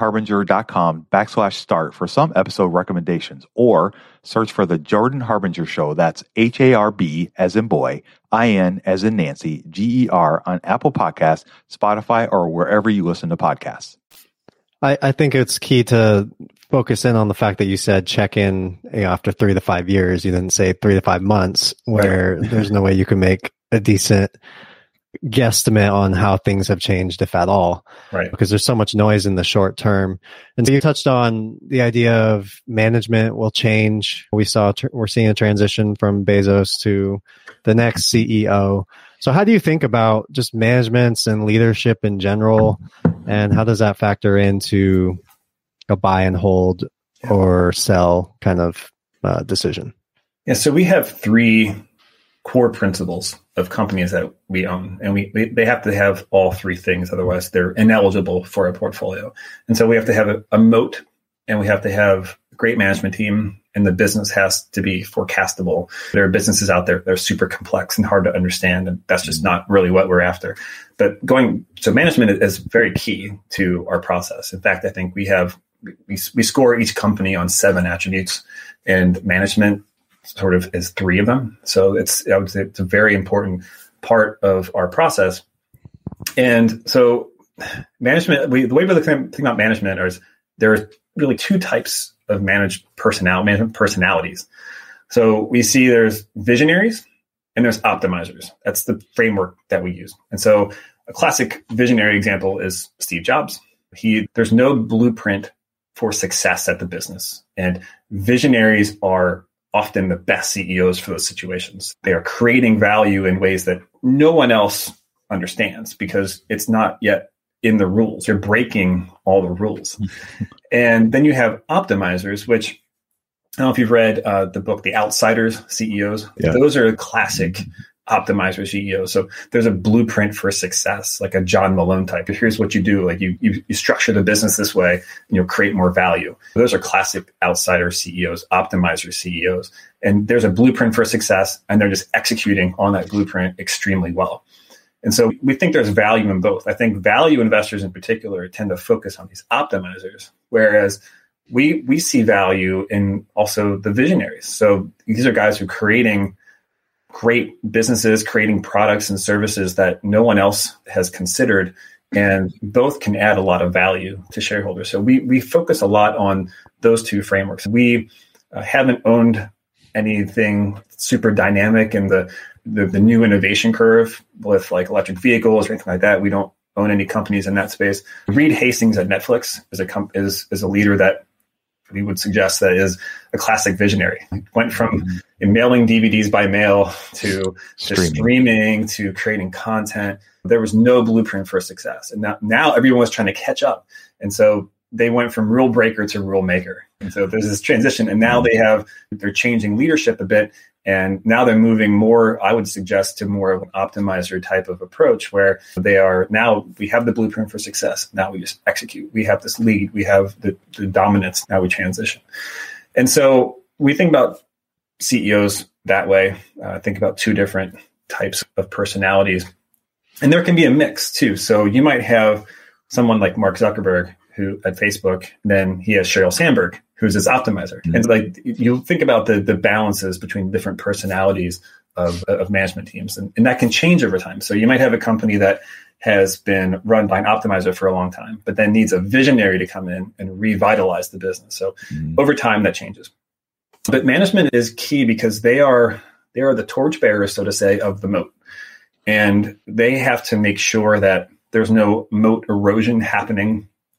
S1: jordanharbinger.com/start for some episode recommendations, or search for The Jordan Harbinger Show. That's HARB as in boy, IN as in Nancy, GER on Apple Podcasts, Spotify, or wherever you listen to podcasts.
S6: I think it's key to focus in on the fact that you said check in after 3 to 5 years. You didn't say 3 to 5 months, where there's no way you can make a decent guesstimate on how things have changed, if at all,
S7: right?
S6: Because there's so much noise in the short term. And so you touched on the idea of management will change. We're seeing a transition from Bezos to the next CEO. So how do you think about just managements and leadership in general, and how does that factor into a buy and hold or sell kind of decision?
S7: Yeah, so we have 3 core principles of companies that we own, and they have to have all 3 things, otherwise they're ineligible for a portfolio. And so we have to have a moat, and we have to have a great management team, and the business has to be forecastable. There are businesses out there that are super complex and hard to understand, and that's just not really what we're after. But so management is very key to our process. In fact, I think we score each company on 7 attributes, and management sort of is 3 of them. So I would say it's a very important part of our process. And so management, the way we think about management is there are really 2 types of management personalities. So we see there's visionaries and there's optimizers. That's the framework that we use. And so a classic visionary example is Steve Jobs. There's no blueprint for success at the business. And visionaries are often the best CEOs for those situations. They are creating value in ways that no one else understands because it's not yet in the rules. You're breaking all the rules. And then you have optimizers, which I don't know if you've read the book, The Outsiders CEOs. Yeah. Those are classic optimizer CEOs. So there's a blueprint for success, like a John Malone type. Here's what you do. Like you structure the business this way and you'll create more value. Those are classic outsider CEOs, optimizer CEOs. And there's a blueprint for success and they're just executing on that blueprint extremely well. And so we think there's value in both. I think value investors in particular tend to focus on these optimizers, whereas we see value in also the visionaries. So these are guys who are creating great businesses, creating products and services that no one else has considered, and both can add a lot of value to shareholders. So we focus a lot on those 2 frameworks. We haven't owned anything super dynamic in the new innovation curve with like electric vehicles or anything like that. We don't own any companies in that space. Reed Hastings at Netflix is a leader that we would suggest that is a classic visionary. Went from mailing DVDs by mail to streaming to creating content. There was no blueprint for success. And now everyone was trying to catch up. And so they went from rule breaker to rule maker. And so there's this transition. And now they're changing leadership a bit. And now they're moving more, I would suggest, to more of an optimizer type of approach where we have the blueprint for success. Now we just execute. We have this lead. We have the dominance. Now we transition. And so we think about CEOs that way. Think about 2 different types of personalities. And there can be a mix too. So you might have someone like Mark Zuckerberg who at Facebook, then he has Sheryl Sandberg, who's his optimizer. Mm-hmm. And like you think about the balances between different personalities of management teams, and that can change over time. So you might have a company that has been run by an optimizer for a long time, but then needs a visionary to come in and revitalize the business. So over time that changes. But management is key because they are the torchbearers, so to say, of the moat. And they have to make sure that there's no moat erosion happening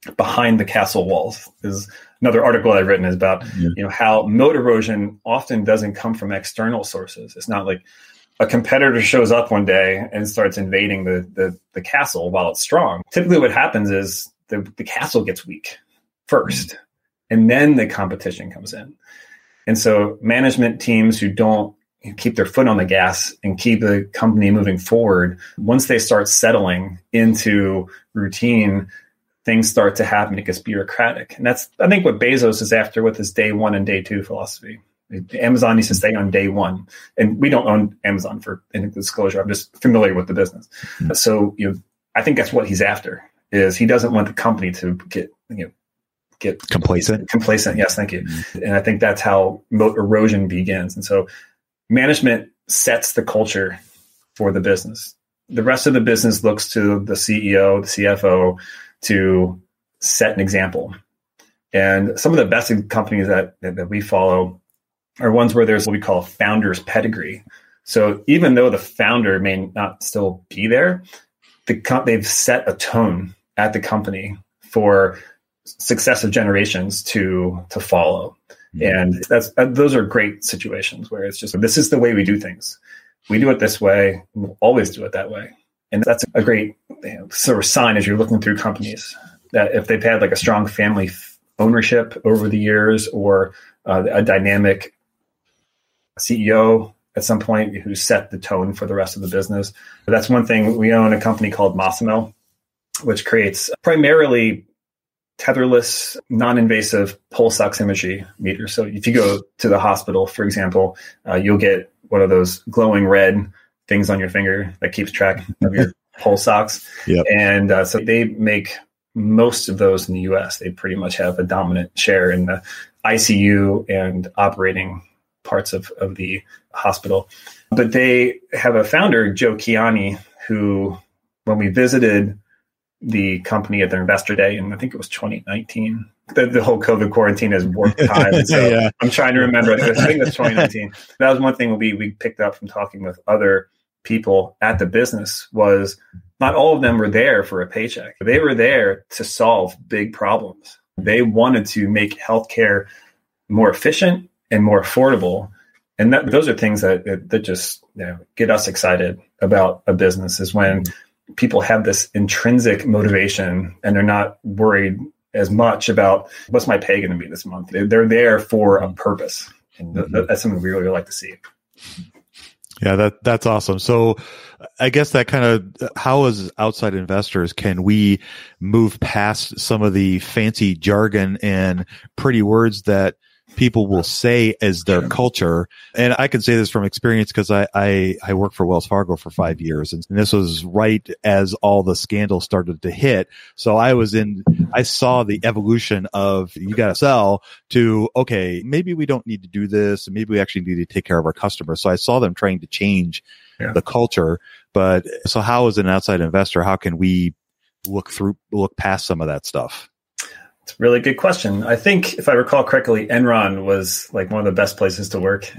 S7: behind the castle walls. Is another article I've written is about how moat erosion often doesn't come from external sources. It's not like a competitor shows up one day and starts invading the castle while it's strong. Typically what happens is the castle gets weak first, and then the competition comes in. And so management teams who don't keep their foot on the gas and keep the company moving forward, once they start settling into routine, things start to happen. It gets bureaucratic. And that's, I think, what Bezos is after with his day one and day two philosophy. Amazon needs to stay on day one. And we don't own Amazon for any disclosure. I'm just familiar with the business. Mm-hmm. So, I think that's what he's after, is he doesn't want the company to get
S1: complacent.
S7: Yes, thank you. Mm-hmm. And I think that's how moat erosion begins. And so management sets the culture for the business. The rest of the business looks to the CEO, the CFO to set an example. And some of the best companies that we follow are ones where there's what we call founder's pedigree. So even though the founder may not still be there, they've set a tone at the company for successive generations to follow. And those are great situations where it's just, this is the way we do things. We do it this way. We'll always do it that way. And that's a great sort of sign as you're looking through companies, that if they've had like a strong family ownership over the years, or a dynamic CEO at some point who set the tone for the rest of the business. But that's one thing. We own a company called Masimo, which creates primarily tetherless, non-invasive pulse oximetry meters. So if you go to the hospital, for example, you'll get one of those glowing red things on your finger that keeps track of your pulse ox. Yep. And so they make most of those in the US. They pretty much have a dominant share in the ICU and operating parts of the hospital. But they have a founder, Joe Kiani, who, when we visited the company at their investor day, and I think it was 2019, the whole COVID quarantine has warped time. So I'm trying to remember. I think it was 2019. That was one thing we picked up from talking with other people at the business, was not all of them were there for a paycheck. They were there to solve big problems. They wanted to make healthcare more efficient and more affordable. And those are things that just get us excited about a business, is when people have this intrinsic motivation and they're not worried as much about what's my pay going to be this month. They're there for a purpose. And that's something we really like to see.
S1: Yeah, that's awesome. So I guess that kind of, how as outside investors can we move past some of the fancy jargon and pretty words that people will say as their culture? And I can say this from experience because I worked for Wells Fargo for 5 years, and this was right as all the scandals started to hit. So I saw the evolution of, you got to sell, to, okay, maybe we don't need to do this, and maybe we actually need to take care of our customers. So I saw them trying to change the culture. But so how, as an outside investor, how can we look past some of that stuff?
S7: It's a really good question. I think, if I recall correctly, Enron was like one of the best places to work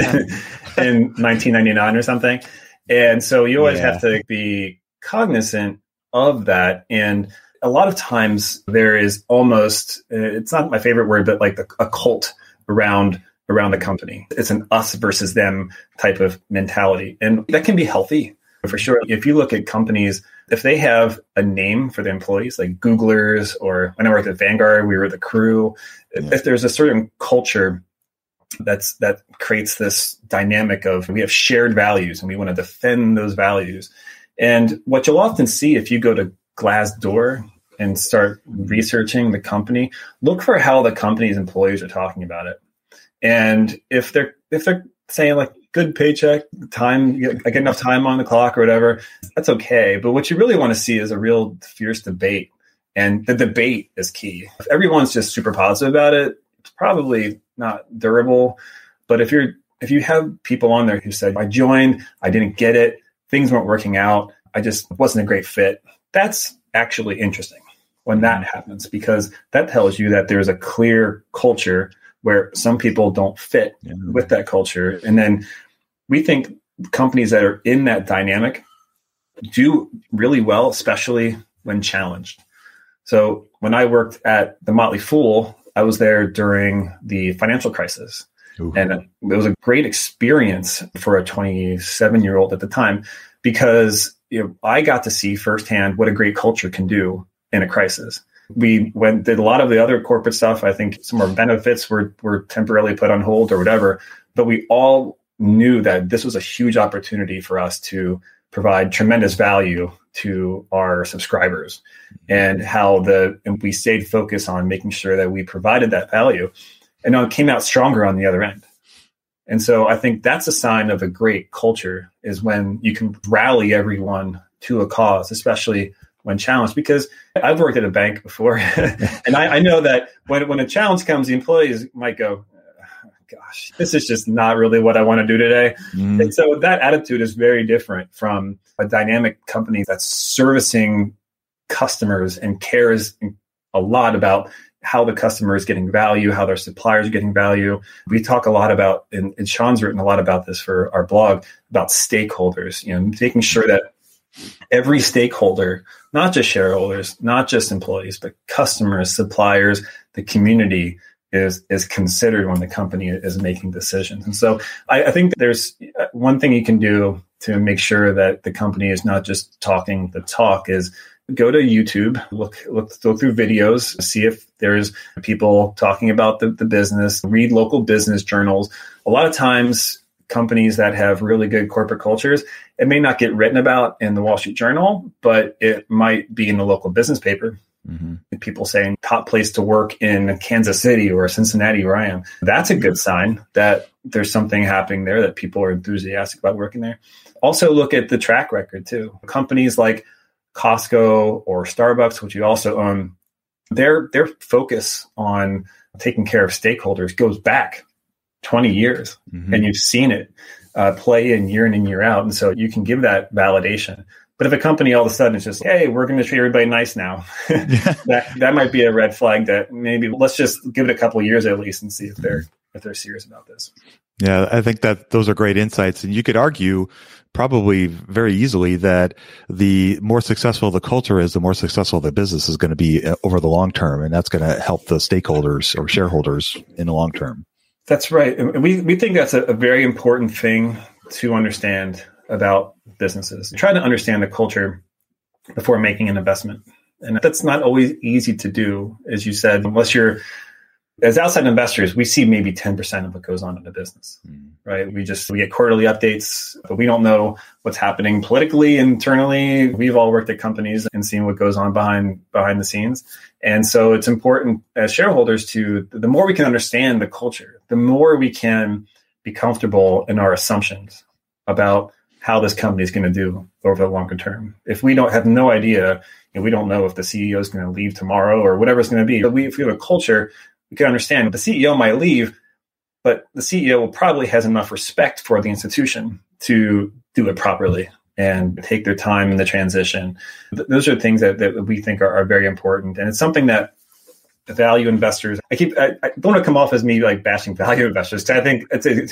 S7: in 1999 or something. And so you always have to be cognizant of that. And a lot of times there is almost, it's not my favorite word, but like a cult around the company. It's an us versus them type of mentality. And that can be healthy for sure. If you look at companies, if they have a name for the employees, like Googlers, or when I worked at Vanguard, we were the crew. If there's a certain culture that creates this dynamic of, we have shared values and we want to defend those values. And what you'll often see if you go to Glassdoor and start researching the company, look for how the company's employees are talking about it. And if they're saying like, good paycheck, time, I get enough time on the clock or whatever, that's okay. But what you really want to see is a real fierce debate. And the debate is key. If everyone's just super positive about it, it's probably not durable. But if you have people on there who said, I joined, I didn't get it, things weren't working out, I just wasn't a great fit, that's actually interesting when that happens, because that tells you that there's a clear culture where some people don't fit with that culture. And then we think companies that are in that dynamic do really well, especially when challenged. So when I worked at the Motley Fool, I was there during the financial crisis. Ooh. And it was a great experience for a 27-year-old at the time, because I got to see firsthand what a great culture can do in a crisis. We did a lot of the other corporate stuff. I think some of our benefits were temporarily put on hold or whatever, but we all knew that this was a huge opportunity for us to provide tremendous value to our subscribers, and we stayed focused on making sure that we provided that value, and it came out stronger on the other end. And so I think that's a sign of a great culture, is when you can rally everyone to a cause, especially when challenged. Because I've worked at a bank before, and I know that when a challenge comes, the employees might go, gosh, this is just not really what I want to do today. And so that attitude is very different from a dynamic company that's servicing customers and cares a lot about how the customer is getting value, how their suppliers are getting value. We talk a lot about, and Sean's written a lot about this for our blog, about stakeholders, making sure that every stakeholder, not just shareholders, not just employees, but customers, suppliers, the community is considered when the company is making decisions. And so I think there's one thing you can do to make sure that the company is not just talking the talk is go to YouTube, look through videos, see if there's people talking about the business, read local business journals. A lot of times, companies that have really good corporate cultures, it may not get written about in the Wall Street Journal, but it might be in the local business paper. Mm-hmm. People saying top place to work in Kansas City or Cincinnati, where I am. That's a good sign that there's something happening there, that people are enthusiastic about working there. Also look at the track record too. Companies like Costco or Starbucks, which you also own, their focus on taking care of stakeholders goes back 20 years. Mm-hmm. And you've seen it play in and year out. And so you can give that validation. But if a company all of a sudden is just, hey, we're going to treat everybody nice now, that might be a red flag that maybe let's just give it a couple of years at least and see if they're serious about this.
S1: Yeah, I think that those are great insights. And you could argue probably very easily that the more successful the culture is, the more successful the business is going to be over the long term. And that's going to help the stakeholders or shareholders in the long term. That's right.
S7: And we think that's a very important thing to understand about businesses. Try to understand the culture before making an investment. And that's not always easy to do, as you said, unless you're, as outside investors, we see maybe 10% of what goes on in the business, right? We get quarterly updates, but we don't know what's happening politically, internally. We've all worked at companies and seen what goes on behind the scenes. And so it's important as shareholders the more we can understand the culture, the more we can be comfortable in our assumptions about how this company is going to do over the longer term. If we don't have no idea, and we don't know if the CEO is going to leave tomorrow or whatever it's going to be, but if we have a culture, we can understand the CEO might leave, but the CEO probably has enough respect for the institution to do it properly and take their time in the transition. Those are things that we think are very important. And it's something that the value investors, I don't want to come off as me like bashing value investors. I think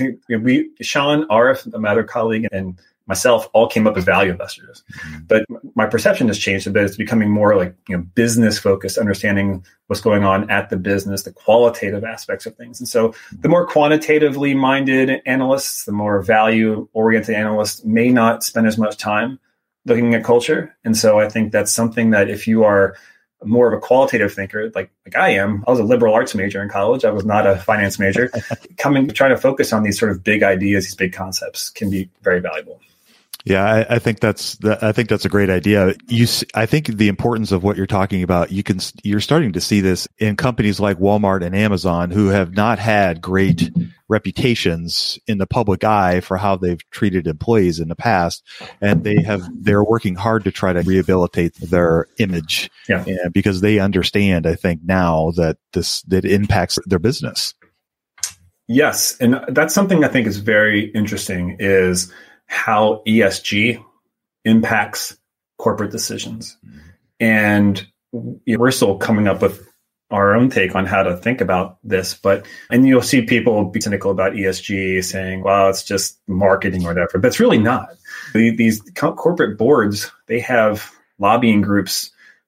S7: Sean, Arif, my other colleague, and myself all came up as value investors. Mm-hmm. But my perception has changed a bit. It's becoming more like business focused, understanding what's going on at the business, the qualitative aspects of things. And so the more quantitatively minded analysts, the more value oriented analysts may not spend as much time looking at culture. And so I think that's something that if you are more of a qualitative thinker, like I am. I was a liberal arts major in college. I was not a finance major. Trying to focus on these sort of big ideas, these big concepts can be very valuable.
S1: Yeah, I think that's a great idea. I think the importance of what you're talking about, you're starting to see this in companies like Walmart and Amazon, who have not had great reputations in the public eye for how they've treated employees in the past, and they're working hard to try to rehabilitate their image. Yeah. Because they understand, I think now that that impacts their business.
S7: Yes, and that's something I think is very interesting is how ESG impacts corporate decisions. And we're still coming up with our own take on how to think about this. And you'll see people be cynical about ESG saying, well, it's just marketing or whatever. But it's really not. These corporate boards, they have lobbying groups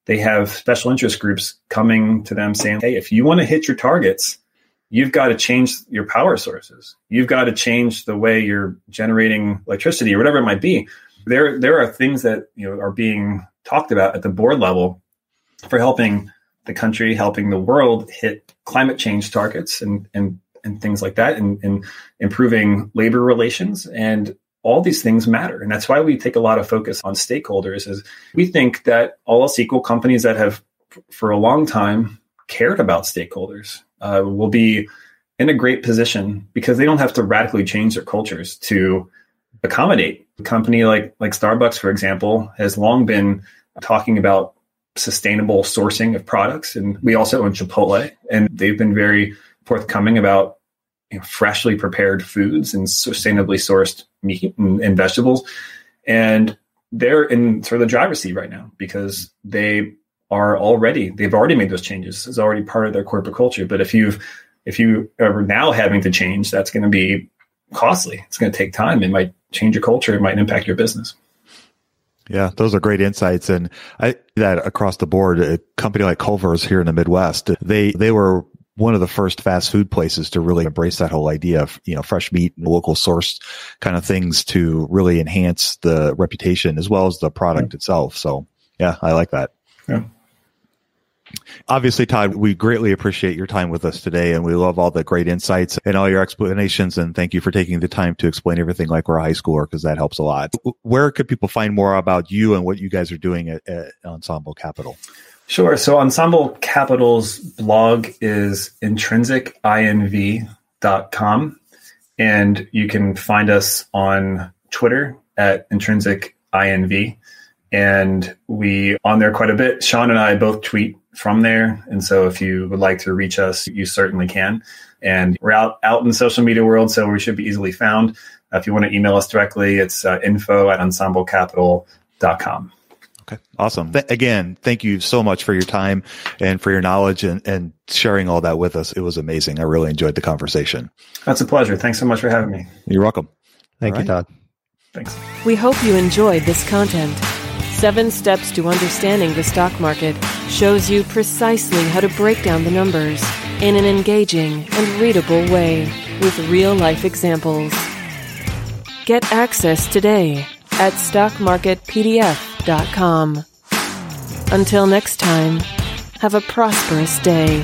S7: they have special interest groups coming to them saying, hey, if you want to hit your targets, you've got to change your power sources. You've got to change the way you're generating electricity or whatever it might be. There are things that are being talked about at the board level for helping the country, helping the world hit climate change targets and things like that, and improving labor relations. And all these things matter. And that's why we take a lot of focus on stakeholders. Is we think that all else equal, companies that have for a long time cared about stakeholders will be in a great position because they don't have to radically change their cultures to accommodate. A company like Starbucks, for example, has long been talking about sustainable sourcing of products. And we also own Chipotle, and they've been very forthcoming about freshly prepared foods and sustainably sourced meat and vegetables. And they're in sort of the driver's seat right now because they've already made those changes. It's already part of their corporate culture. But if you are now having to change, that's going to be costly. It's going to take time. It might change your culture. It might impact your business.
S1: Yeah, those are great insights. And I see that across the board. A company like Culver's here in the Midwest, they were one of the first fast food places to really embrace that whole idea of, fresh meat and local source kind of things to really enhance the reputation as well as the product itself. So yeah, I like that.
S7: Yeah.
S1: Obviously, Todd, we greatly appreciate your time with us today, and we love all the great insights and all your explanations. And thank you for taking the time to explain everything like we're a high schooler, because that helps a lot. Where could people find more about you and what you guys are doing at Ensemble Capital?
S7: Sure. So Ensemble Capital's blog is intrinsicinv.com. And you can find us on Twitter at intrinsicinv. And we on there quite a bit. Sean and I both tweet from there. And so if you would like to reach us, you certainly can. And we're out in the social media world, so we should be easily found. If you want to email us directly, it's info@ensemblecapital.com.
S1: Okay. Awesome. Again, thank you so much for your time and for your knowledge and sharing all that with us. It was amazing. I really enjoyed the conversation.
S7: That's a pleasure. Thanks so much for having me.
S1: You're welcome.
S6: Thank you, Todd.
S7: Thanks.
S2: We hope you enjoyed this content. 7 Steps to Understanding the Stock Market shows you precisely how to break down the numbers in an engaging and readable way with real-life examples. Get access today at stockmarketpdf.com. Until next time, have a prosperous day.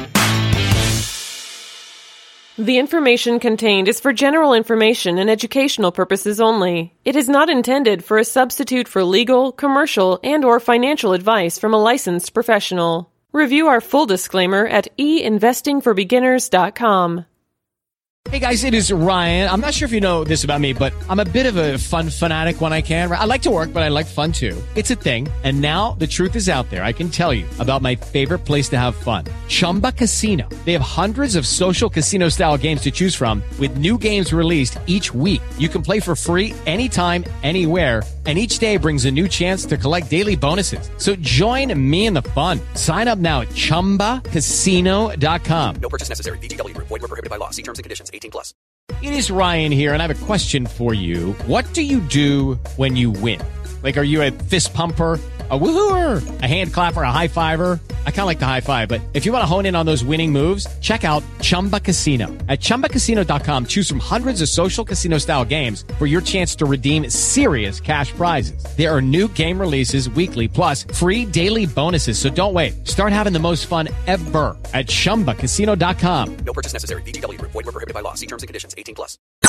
S2: The information contained is for general information and educational purposes only. It is not intended for a substitute for legal, commercial, and/or financial advice from a licensed professional. Review our full disclaimer at einvestingforbeginners.com.
S10: Hey guys, it is Ryan. I'm not sure if you know this about me, but I'm a bit of a fun fanatic when I can. I like to work, but I like fun too. It's a thing. And now the truth is out there. I can tell you about my favorite place to have fun. Chumba Casino. They have hundreds of social casino style games to choose from with new games released each week. You can play for free anytime, anywhere. And each day brings a new chance to collect daily bonuses. So join me in the fun. Sign up now at ChumbaCasino.com.
S11: No purchase necessary. VGW. Void where prohibited by law. See terms and conditions. 18+.
S10: It is Ryan here, and I have a question for you. What do you do when you win? Like, are you a fist pumper, a woohooer, a hand clapper, a high fiver? I kind of like the high five, but if you want to hone in on those winning moves, check out Chumba Casino. At ChumbaCasino.com, choose from hundreds of social casino-style games for your chance to redeem serious cash prizes. There are new game releases weekly, plus free daily bonuses, so don't wait. Start having the most fun ever at ChumbaCasino.com.
S11: No purchase necessary. VGW. Void where prohibited by law. See terms and conditions. 18+.